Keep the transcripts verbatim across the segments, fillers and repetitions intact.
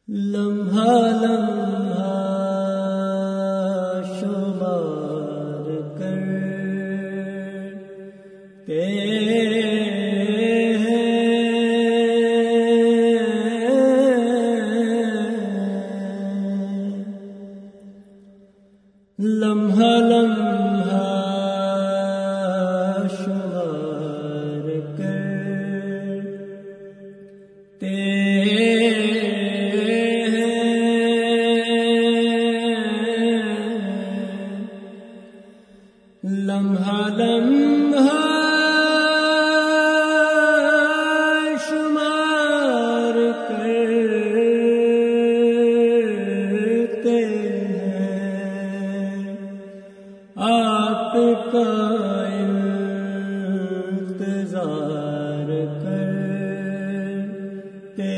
لمحہ لمحہ شمار کرتے ہیں، لمحہ لمحہ شمار کرتے لمحہ لمحہ شمار کرتے ہیں، آپ کا انتظار کرتے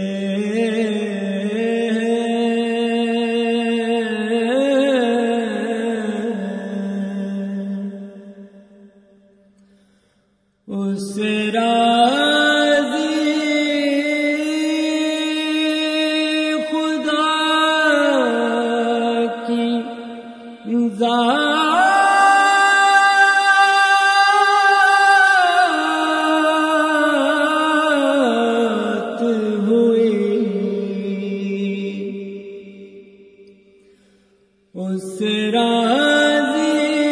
اس راضی خدا کی ذات ہوئی، اس راضی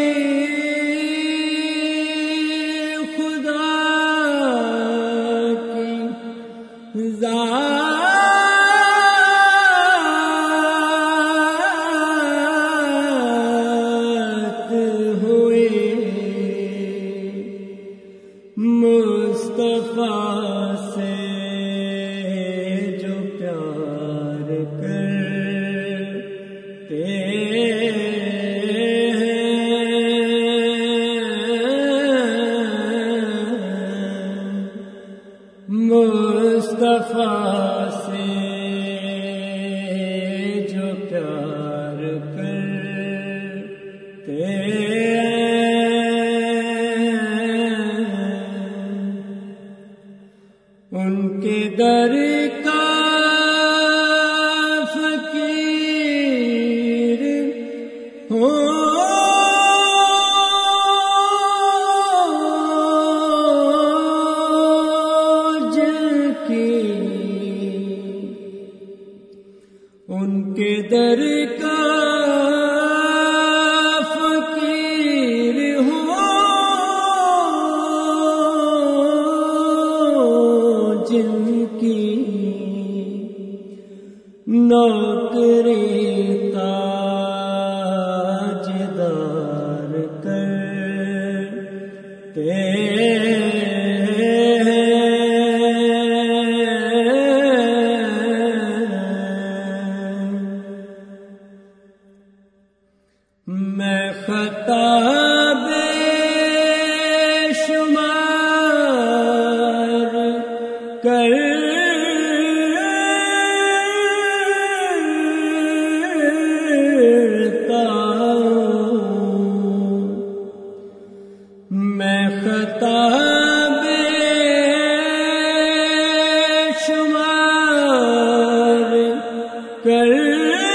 ذات ہوئی، مصطفیٰ سے جو پیار کرتے مصطفیٰ سے جو پیار کرتے ان کے در کا فقیر ہو ان کے در کا فقیر ہو جن کی نوکری تاجدار کرتے میں خطا بے شمار کرتا ہوں، میں خطا بے شمار کرتا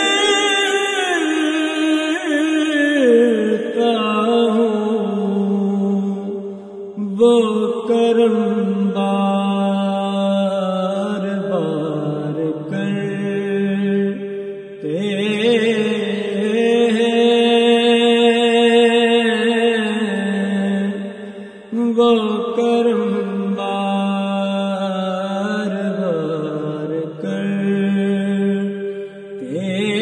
وہ کرم بار بار کرتے ہیں، وہ کرم بار بار کرتے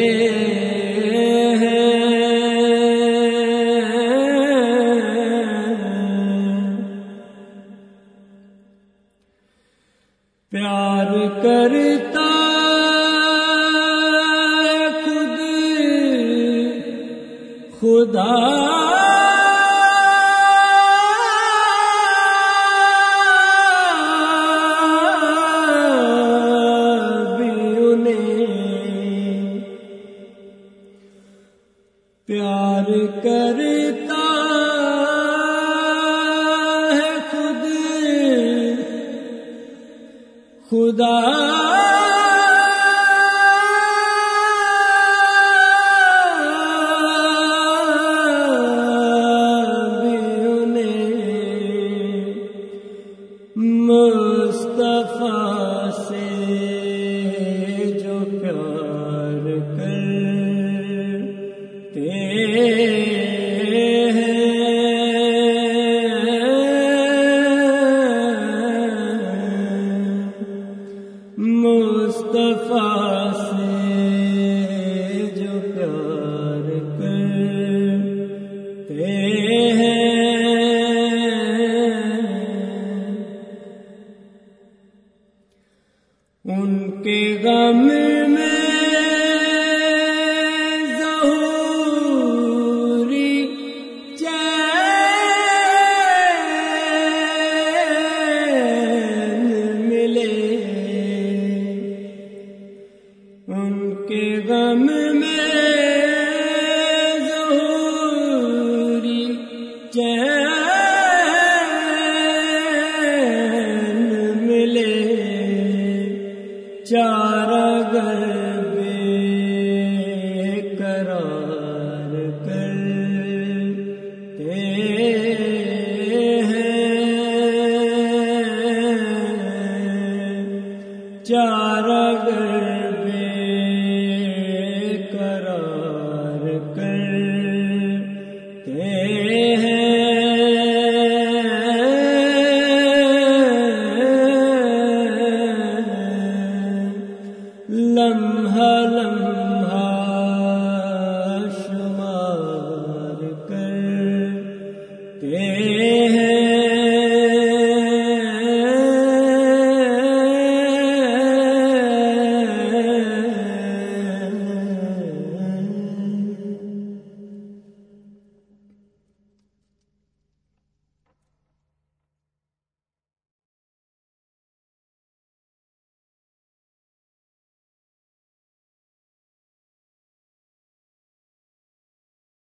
پیار کرتا خود خدا بھی انہیں پیار کرتا ہے خود خدا مصطفیٰ سے جو پیار کرتے ہیں، ان کے غم میں ظہوری چین ملے، ان کے غم میں ظہوری چین ملے، چار اگر بے قرار کرتے ہیں، چار اگر بے قرار کرتے ہیں، لمحہ